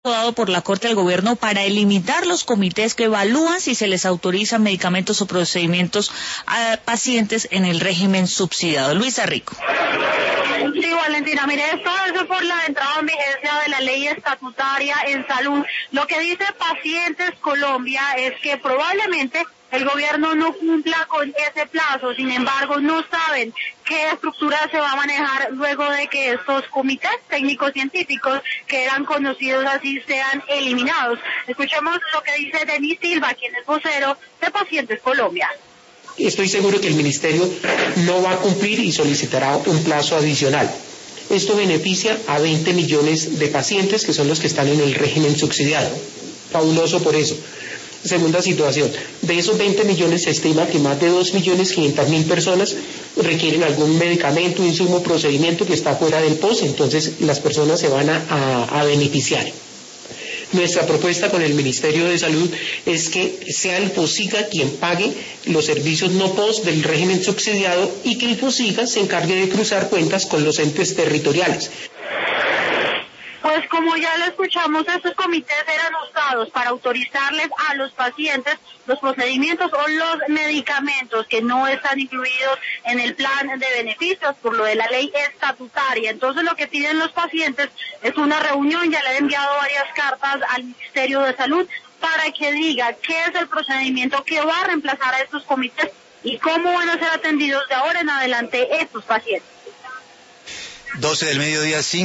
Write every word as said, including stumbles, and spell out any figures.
dado por la Corte del Gobierno para eliminar los comités que evalúan si se les autorizan medicamentos o procedimientos a pacientes en el régimen subsidiado. Luisa Rico. Sí, Valentina, mire, esto es por la entrada en vigencia de la ley estatutaria en salud. Lo que dice Pacientes Colombia es que probablemente el gobierno no cumpla con ese plazo, sin embargo no saben qué estructura se va a manejar luego de que estos comités técnicos científicos que eran conocidos así sean eliminados. Escuchemos lo que dice Denis Silva, quien es vocero de Pacientes Colombia. Estoy seguro que el ministerio no va a cumplir y solicitará un plazo adicional. Esto beneficia a veinte millones de pacientes que son los que están en el régimen subsidiado. Fabuloso por eso. Segunda situación, de esos veinte millones se estima que más de dos millones quinientas mil personas requieren algún medicamento, insumo, procedimiento que está fuera del P O S, entonces las personas se van a, a, a beneficiar. Nuestra propuesta con el Ministerio de Salud es que sea el FOSIGA quien pague los servicios no P O S del régimen subsidiado y que el FOSIGA se encargue de cruzar cuentas con los entes territoriales. Pues como ya lo escuchamos, estos comités eran usados para autorizarles a los pacientes los procedimientos o los medicamentos que no están incluidos en el plan de beneficios por lo de la ley estatutaria. Entonces lo que piden los pacientes es una reunión, ya le he enviado varias cartas al Ministerio de Salud para que diga qué es el procedimiento que va a reemplazar a estos comités y cómo van a ser atendidos de ahora en adelante estos pacientes. doce del mediodía, cinco.